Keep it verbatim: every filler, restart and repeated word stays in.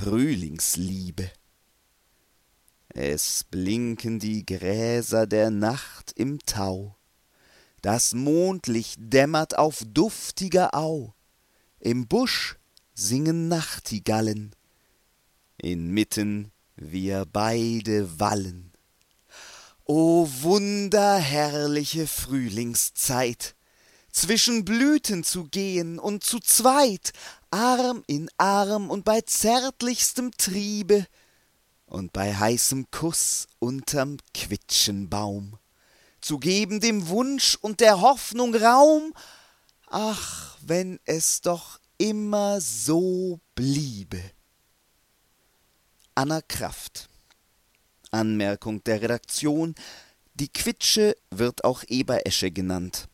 Frühlingsliebe. Es blinken die Gräser der Nacht im Tau, das Mondlicht dämmert auf duftiger Au, im Busch singen Nachtigallen, inmitten wir beide wallen. O wunderherrliche Frühlingszeit, zwischen Blüten zu gehen und zu zweit, Arm in Arm und bei zärtlichstem Triebe und bei heißem Kuss unterm Quitschenbaum, zu geben dem Wunsch und der Hoffnung Raum. Ach, wenn es doch immer so bliebe. Anna Kraft. Anmerkung der Redaktion: Die Quitsche wird auch Eberesche genannt.